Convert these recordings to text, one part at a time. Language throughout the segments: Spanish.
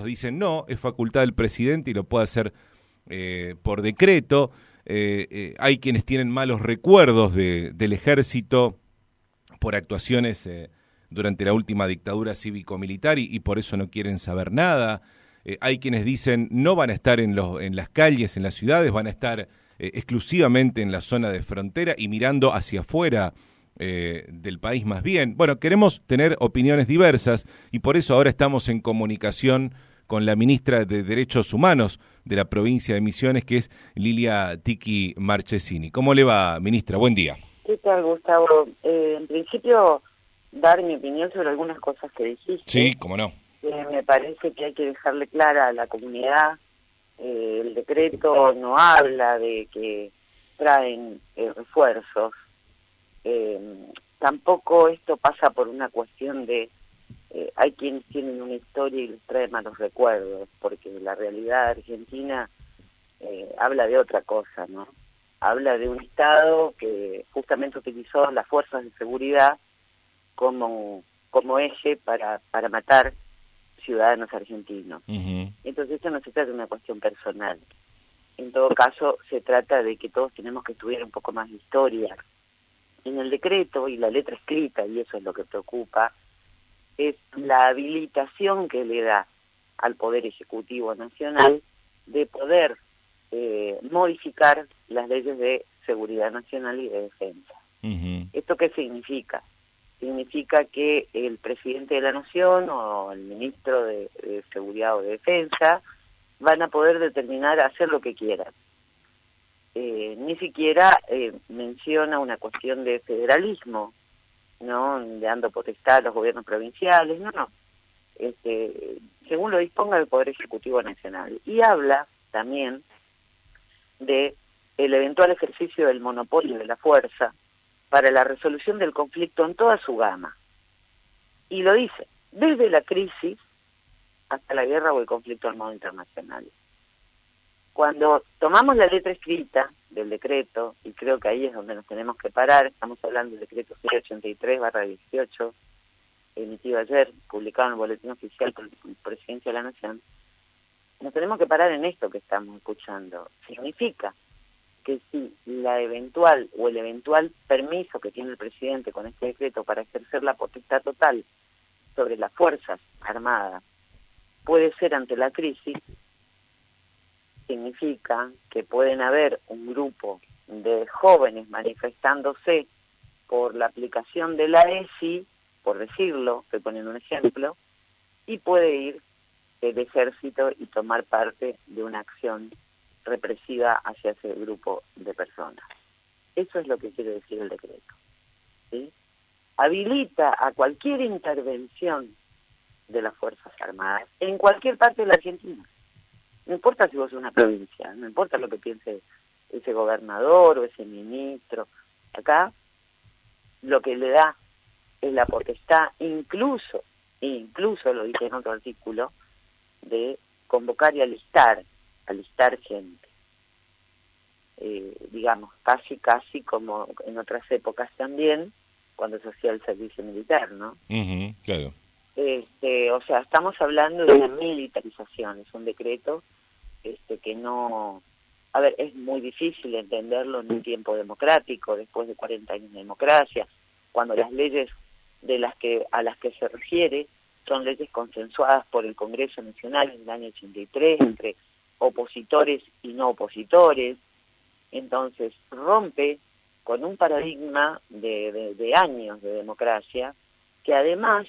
otros dicen no, es facultad del presidente y lo puede hacer por decreto. Hay quienes tienen malos recuerdos del ejército por actuaciones durante la última dictadura cívico-militar y por eso no quieren saber nada. Hay quienes dicen no van a estar en las calles, en las ciudades, van a estar exclusivamente en la zona de frontera y mirando hacia afuera del país más bien. Bueno, queremos tener opiniones diversas y por eso ahora estamos en comunicación con la ministra de Derechos Humanos de la provincia de Misiones, que es Lilia Tiki Marchesini. ¿Cómo le va, ministra? Buen día. ¿Qué tal, Gustavo? En principio, dar mi opinión sobre algunas cosas que dijiste. Sí, cómo no. Me parece que hay que dejarle clara a la comunidad, el decreto no habla de que traen refuerzos. Tampoco esto pasa por una cuestión de hay quienes tienen una historia y les trae malos recuerdos, porque la realidad argentina habla de otra cosa, ¿no? Habla de un Estado que justamente utilizó las fuerzas de seguridad como eje para matar ciudadanos argentinos. Entonces esto no se trata de una cuestión personal. En todo caso, se trata de que todos tenemos que estudiar un poco más de historia. En el decreto y la letra escrita, y eso es lo que preocupa, es la habilitación que le da al Poder Ejecutivo Nacional de poder modificar las leyes de seguridad nacional y de defensa. ¿Esto qué significa? Significa que el presidente de la Nación o el ministro de Seguridad o de Defensa van a poder determinar hacer lo que quieran. Ni siquiera menciona una cuestión de federalismo, ¿no? Dando potestad a los gobiernos provinciales, no. Según lo disponga el Poder Ejecutivo Nacional. Y habla también de el eventual ejercicio del monopolio de la fuerza para la resolución del conflicto en toda su gama. Y lo dice, desde la crisis hasta la guerra o el conflicto armado internacional. Cuando tomamos la letra escrita del decreto, y creo que ahí es donde nos tenemos que parar, estamos hablando del decreto 083/18, emitido ayer, publicado en el Boletín Oficial por el Presidente de la Nación, nos tenemos que parar en esto que estamos escuchando. Significa que si la eventual o el eventual permiso que tiene el presidente con este decreto para ejercer la potestad total sobre las Fuerzas Armadas puede ser ante la crisis, significa que pueden haber un grupo de jóvenes manifestándose por la aplicación de la ESI, por decirlo, estoy poniendo un ejemplo, y puede ir el ejército y tomar parte de una acción represiva hacia ese grupo de personas. Eso es lo que quiere decir el decreto, ¿sí? Habilita a cualquier intervención de las Fuerzas Armadas en cualquier parte de la Argentina. No importa si vos sos una provincia, no importa lo que piense ese gobernador o ese ministro. Acá lo que le da es la potestad, incluso lo dice en otro artículo, de convocar y alistar gente. Digamos, casi como en otras épocas también, cuando se hacía el servicio militar, ¿no? Claro. O sea, estamos hablando de una militarización, es un decreto que no... A ver, es muy difícil entenderlo en un tiempo democrático, después de 40 años de democracia, cuando las leyes a las que se refiere son leyes consensuadas por el Congreso Nacional en el año 83, entre opositores y no opositores. Entonces, rompe con un paradigma de años de democracia, que además,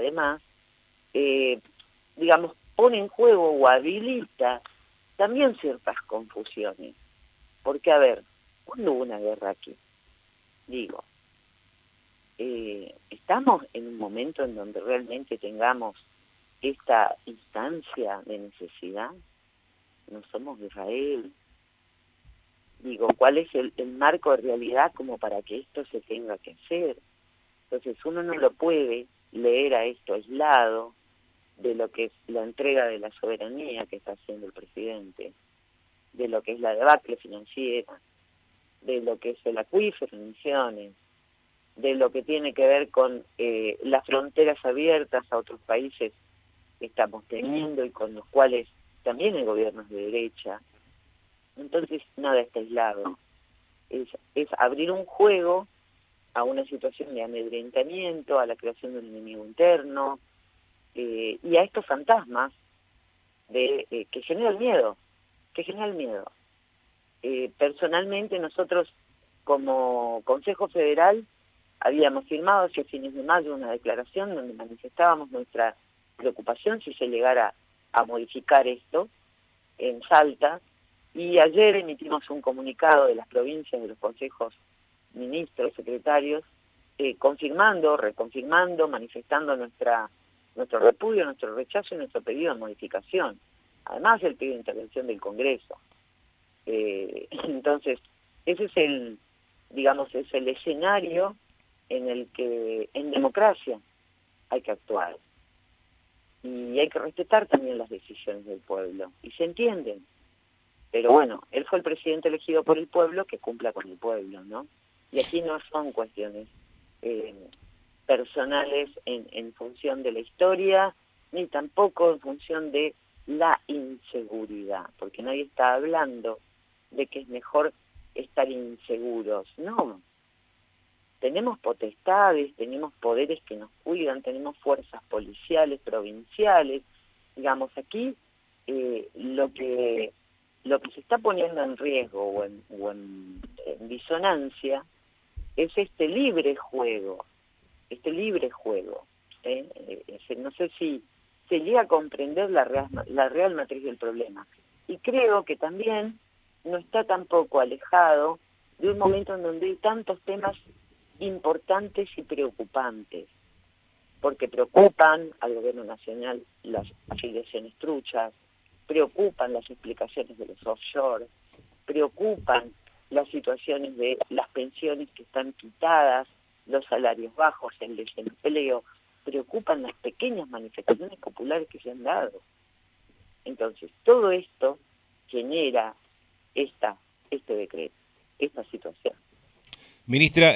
digamos, pone en juego o habilita también ciertas confusiones. Porque, a ver, ¿cuándo hubo una guerra aquí? Digo, ¿estamos en un momento en donde realmente tengamos esta instancia de necesidad? No somos Israel. Digo, ¿cuál es el marco de realidad como para que esto se tenga que hacer? Entonces uno no lo puede leer a esto aislado de lo que es la entrega de la soberanía que está haciendo el presidente, de lo que es la debacle financiera, de lo que es el acuífero en Misiones, de lo que tiene que ver con las fronteras abiertas a otros países estamos teniendo y con los cuales también el gobierno es de derecha. Entonces nada está aislado. Es abrir un juego a una situación de amedrentamiento, a la creación de un enemigo interno, y a estos fantasmas que generan miedo, personalmente nosotros como Consejo Federal habíamos firmado hacia fines de mayo una declaración donde manifestábamos nuestra preocupación si se llegara a modificar esto en Salta, y ayer emitimos un comunicado de las provincias, de los consejos ministros, secretarios, confirmando, reconfirmando, manifestando nuestro repudio, nuestro rechazo y nuestro pedido de modificación. Además el pedido de intervención del Congreso. Entonces, ese es el escenario en el que en democracia hay que actuar. Y hay que respetar también las decisiones del pueblo. Y se entienden. Pero bueno, él fue el presidente elegido por el pueblo, que cumpla con el pueblo, ¿no? Y aquí no son cuestiones personales en función de la historia, ni tampoco en función de la inseguridad, porque nadie está hablando de que es mejor estar inseguros. No, tenemos potestades, tenemos poderes que nos cuidan, tenemos fuerzas policiales, provinciales. Digamos, aquí lo que se está poniendo en riesgo o en disonancia es este libre juego. No sé si se llega a comprender la real matriz del problema. Y creo que también no está tampoco alejado de un momento en donde hay tantos temas importantes y preocupantes, porque preocupan al gobierno nacional las afiliaciones truchas, preocupan las explicaciones de los offshore, preocupan las situaciones de las pensiones que están quitadas, los salarios bajos, el desempleo, preocupan las pequeñas manifestaciones populares que se han dado. Entonces, todo esto genera este decreto, esta situación. Ministra,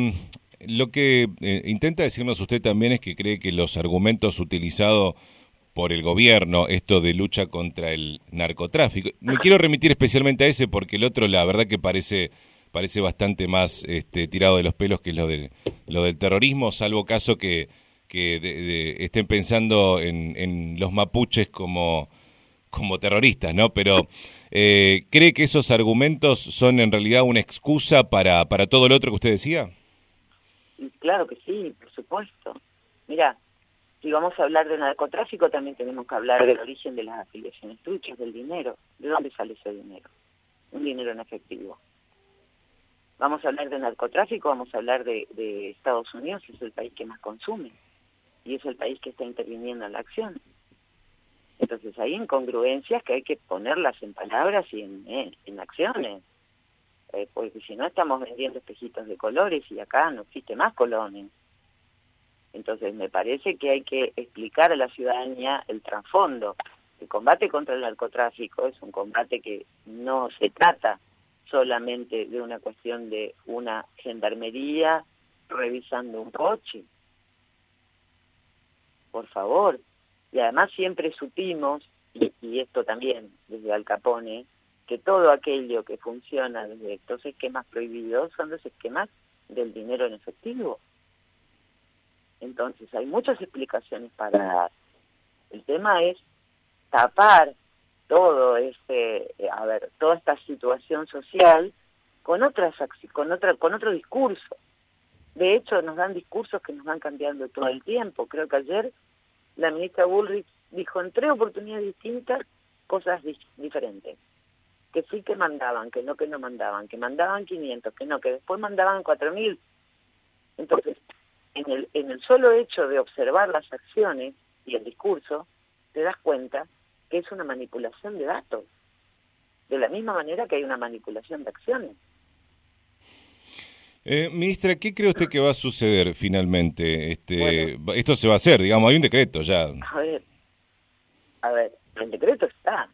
lo que intenta decirnos usted también es que cree que los argumentos utilizados por el gobierno, esto de lucha contra el narcotráfico, me quiero remitir especialmente a ese porque el otro la verdad que parece bastante más tirado de los pelos que lo del terrorismo, salvo caso que estén pensando en los mapuches como terroristas, ¿no? Pero ¿cree que esos argumentos son en realidad una excusa para todo lo otro que usted decía? Claro que sí, por supuesto. Mira, si vamos a hablar de narcotráfico, también tenemos que hablar del origen de las afiliaciones truchas, del dinero. ¿De dónde sale ese dinero? Un dinero en efectivo. Vamos a hablar de narcotráfico, vamos a hablar de Estados Unidos, que es el país que más consume, y es el país que está interviniendo en la acción. Entonces hay incongruencias que hay que ponerlas en palabras y en acciones, porque si no estamos vendiendo espejitos de colores y acá no existe más colores. Entonces me parece que hay que explicar a la ciudadanía el trasfondo. El combate contra el narcotráfico es un combate que no se trata solamente de una cuestión de una gendarmería revisando un coche. Por favor. Y además siempre supimos, y esto también desde Al Capone, que todo aquello que funciona desde estos esquemas prohibidos son los esquemas del dinero en efectivo. Entonces hay muchas explicaciones para dar. El tema es tapar todo toda esta situación social con otro discurso. De hecho, nos dan discursos que nos van cambiando todo el tiempo. Creo que ayer la ministra Bullrich dijo en 3 oportunidades distintas cosas diferentes. Que sí que mandaban, que no mandaban, que mandaban 500, que no, que después mandaban 4.000. Entonces, en el solo hecho de observar las acciones y el discurso, te das cuenta que es una manipulación de datos. De la misma manera que hay una manipulación de acciones. Ministra, ¿qué cree usted que va a suceder finalmente? Bueno, esto se va a hacer, digamos, hay un decreto ya. A ver, el decreto está.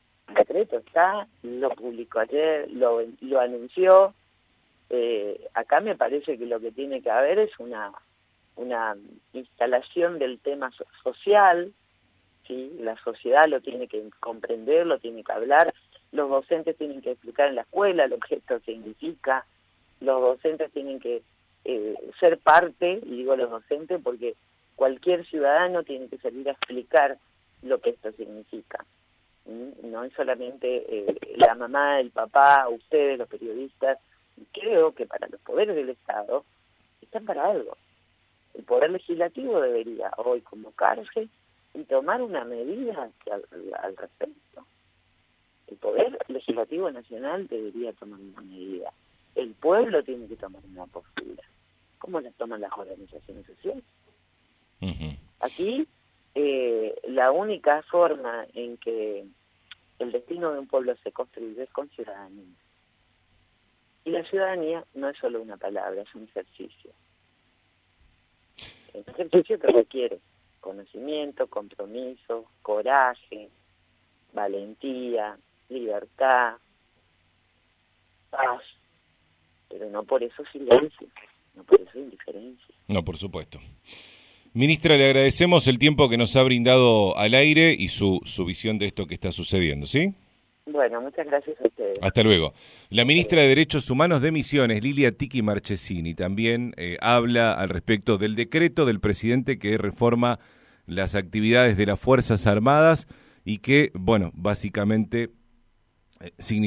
Lo publicó ayer, lo anunció. Acá me parece que lo que tiene que haber es una instalación del tema social, ¿sí? La sociedad lo tiene que comprender, lo tiene que hablar, los docentes tienen que explicar en la escuela lo que esto significa, los docentes tienen que ser parte, y digo los docentes porque cualquier ciudadano tiene que salir a explicar lo que esto significa. No es solamente la mamá, el papá, ustedes, los periodistas. Creo que para los poderes del Estado están para algo. El Poder Legislativo debería hoy convocarse y tomar una medida al respecto. El Poder Legislativo Nacional debería tomar una medida. El pueblo tiene que tomar una postura. ¿Cómo la toman las organizaciones sociales? Uh-huh. Aquí la única forma en que el destino de un pueblo se construye es con ciudadanía. Y la ciudadanía no es solo una palabra, es un ejercicio. Es un ejercicio que requiere conocimiento, compromiso, coraje, valentía, libertad, paz, pero no por eso silencio, no por eso indiferencia. No, por supuesto. Ministra, le agradecemos el tiempo que nos ha brindado al aire y su visión de esto que está sucediendo, ¿sí? Bueno, muchas gracias a ustedes. Hasta luego. La ministra de Derechos Humanos de Misiones, Lilia Tiki Marchesini, también habla al respecto del decreto del presidente que reforma las actividades de las Fuerzas Armadas y que, bueno, básicamente significa